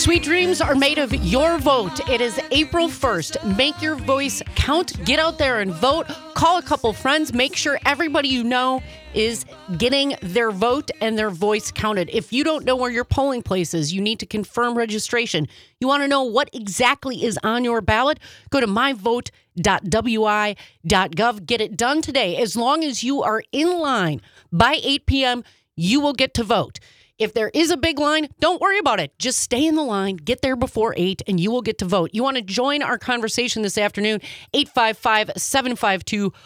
Sweet dreams are made of your vote. It is April 1st. Make your voice count. Get out there and vote. Call a couple friends. Make sure everybody you know is getting their vote and their voice counted. If you don't know where your polling place is, you need to confirm registration. You want to know what exactly is on your ballot? Go to myvote.wi.gov. Get it done today. As long as you are in line by 8 p.m., you will get to vote. If there is a big line, don't worry about it. Just stay in the line, get there before 8, and you will get to vote. You want to join our conversation this afternoon, 855-752-4842,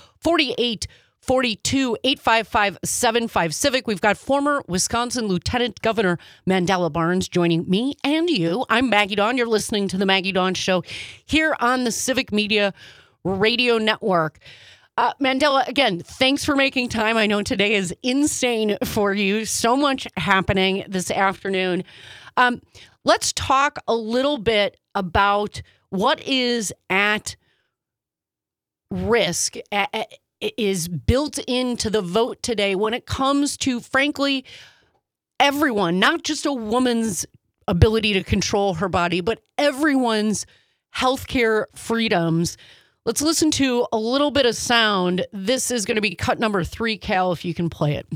855-75-CIVIC. We've got former Wisconsin Lieutenant Governor Mandela Barnes joining me and you. I'm Maggie Dawn. You're listening to The Maggie Dawn Show here on the Civic Media Radio Network. Mandela, again, thanks for making time. I know today is insane for you. So much happening this afternoon. Let's talk a little bit about what is at risk, is built into the vote today when it comes to, frankly, everyone, not just a woman's ability to control her body, but everyone's healthcare freedoms. Let's listen to a little bit of sound. This is going to be cut number 3, Cal, if you can play it.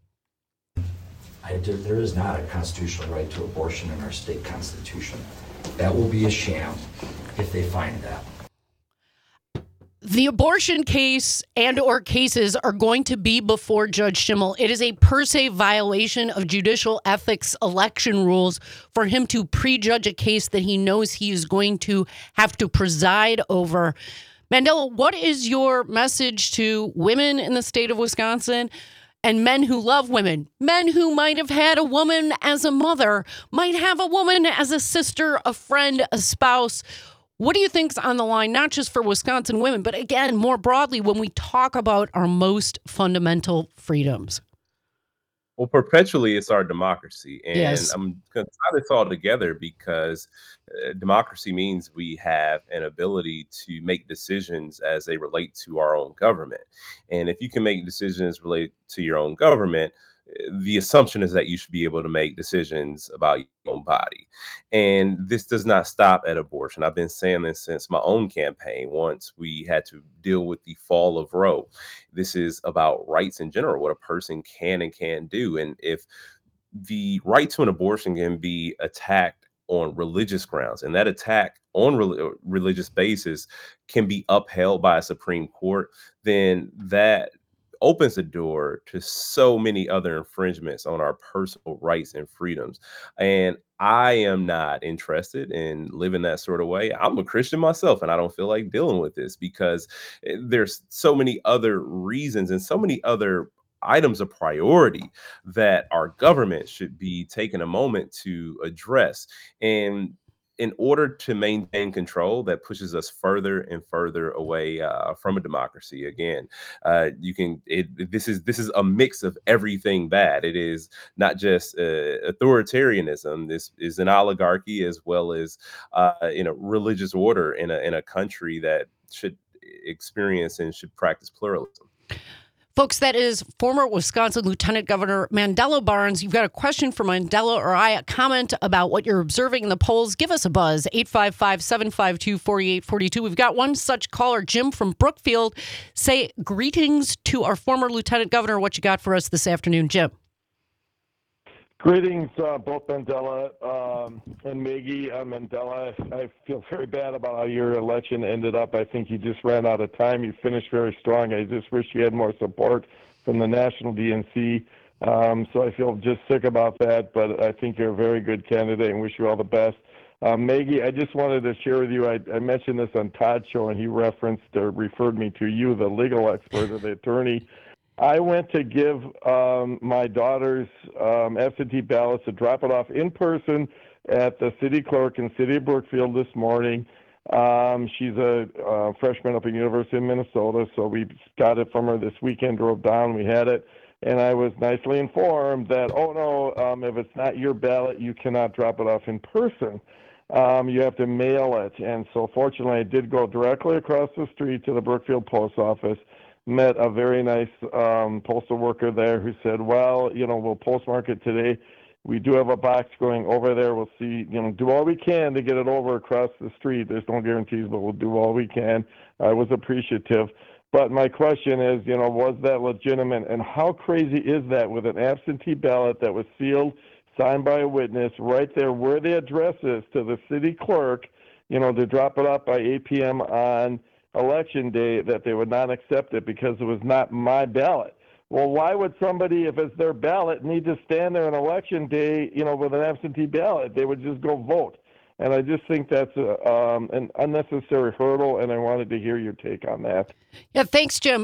There is not a constitutional right to abortion in our state constitution. That will be a sham if they find that. The abortion case and or cases are going to be before Judge Schimmel. It is a per se violation of judicial ethics election rules for him to prejudge a case that he knows he is going to have to preside over. Mandela, what is your message to women in the state of Wisconsin and men who love women? Men who might have had a woman as a mother, might have a woman as a sister, a friend, a spouse. What do you think's on the line, not just for Wisconsin women, but again, more broadly, when we talk about our most fundamental freedoms? Well, perpetually, it's our democracy. And yes. I'm going to tie this all together because democracy means we have an ability to make decisions as they relate to our own government. And if you can make decisions related to your own government, the assumption is that you should be able to make decisions about your own body. And this does not stop at abortion. I've been saying this since my own campaign, once we had to deal with the fall of Roe. This is about rights in general, what a person can and can't do. And if the right to an abortion can be attacked on religious grounds, and that attack on religious basis can be upheld by a Supreme Court, then that opens the door to so many other infringements on our personal rights and freedoms. And I am not interested in living that sort of way. I'm a Christian myself, and I don't feel like dealing with this because there's so many other reasons and so many other items of priority that our government should be taking a moment to address. And in order to maintain control, that pushes us further and further away from a democracy. Again, this is a mix of everything bad. It is not just authoritarianism. This is an oligarchy as well as religious order in a country that should experience and should practice pluralism. Folks, that is former Wisconsin Lieutenant Governor Mandela Barnes. You've got a question for Mandela or I, a comment about what you're observing in the polls, give us a buzz, 855-752-4842. We've got one such caller, Jim from Brookfield. Say greetings to our former Lieutenant Governor. What you got for us this afternoon, Jim? Greetings, both Mandela and Maggie. Mandela, I feel very bad about how your election ended up. I think you just ran out of time. You finished very strong. I just wish you had more support from the national DNC. So I feel just sick about that, but I think you're a very good candidate and wish you all the best. Maggie, I just wanted to share with you, I mentioned this on Todd's show, and he referred me to you, the legal expert or the attorney. I went to give my daughter's absentee ballots to drop it off in person at the city clerk in the city of Brookfield this morning. She's a freshman up at University of Minnesota, so we got it from her this weekend, drove down, we had it, and I was nicely informed that, if it's not your ballot, you cannot drop it off in person. You have to mail it. And so fortunately, I did go directly across the street to the Brookfield post office, met a very nice postal worker there who said, we'll postmark it today. We do have a box going over there. We'll see, do all we can to get it over across the street. There's no guarantees, but we'll do all we can. I was appreciative. But my question is, was that legitimate? And how crazy is that with an absentee ballot that was sealed, signed by a witness, right there where the address is to the city clerk, to drop it off by 8 p.m. on Election Day, that they would not accept it because it was not my ballot? Well, why would somebody, if it's their ballot, need to stand there on Election Day, with an absentee ballot? They would just go vote. And I just think that's an unnecessary hurdle, and I wanted to hear your take on that. Yeah, thanks, Jim.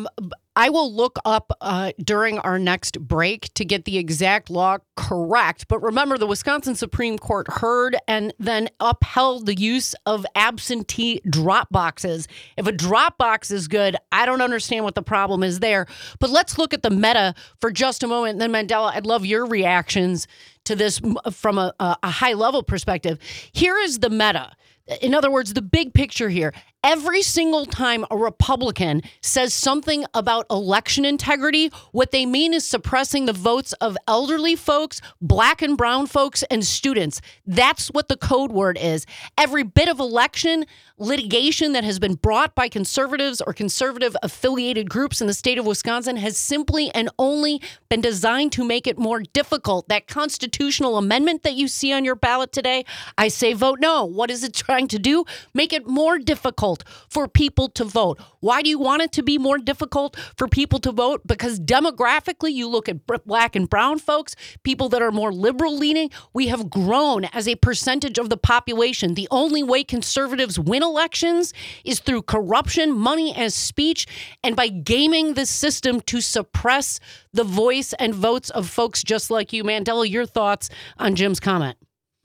I will look up during our next break to get the exact law correct. But remember, the Wisconsin Supreme Court heard and then upheld the use of absentee drop boxes. If a drop box is good, I don't understand what the problem is there. But let's look at the meta for just a moment. And then, Mandela, I'd love your reactions to this from a high-level perspective. Here is the meta. In other words, the big picture here. Every single time a Republican says something about election integrity, what they mean is suppressing the votes of elderly folks, black and brown folks, and students. That's what the code word is. Every bit of election litigation that has been brought by conservatives or conservative-affiliated groups in the state of Wisconsin has simply and only been designed to make it more difficult. That constitutional amendment that you see on your ballot today, I say vote no. What is it trying to do? Make it more difficult for people to vote. Why do you want it to be more difficult for people to vote? Because demographically, you look at black and brown folks, people that are more liberal leaning, we have grown as a percentage of the population. The only way conservatives win elections is through corruption, money as speech, and by gaming the system to suppress the voice and votes of folks just like you. Mandela, your thoughts on Jim's comment?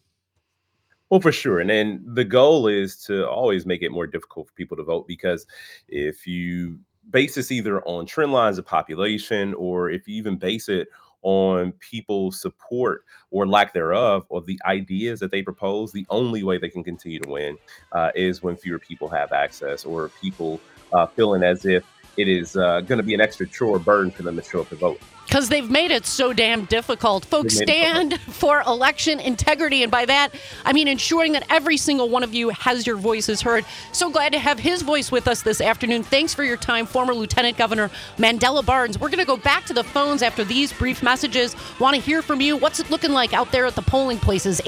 Well, for sure. And then the goal is to always make it more difficult for people to vote, because if you base this either on trend lines of population, or if you even base it on people's support or lack thereof of the ideas that they propose, the only way they can continue to win is when fewer people have access, or people feeling as if it is going to be an extra chore or burden for them to show up to vote. Because they've made it so damn difficult. Folks, stand for election integrity. And by that, I mean ensuring that every single one of you has your voices heard. So glad to have his voice with us this afternoon. Thanks for your time, former Lieutenant Governor Mandela Barnes. We're going to go back to the phones after these brief messages. Want to hear from you. What's it looking like out there at the polling places?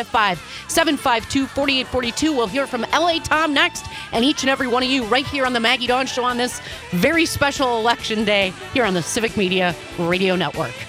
855-752-4842. We'll hear from L.A. Tom next, and each and every one of you right here on the Maggie Dawn Show on this very special election day here on the Civic Media Radio Network.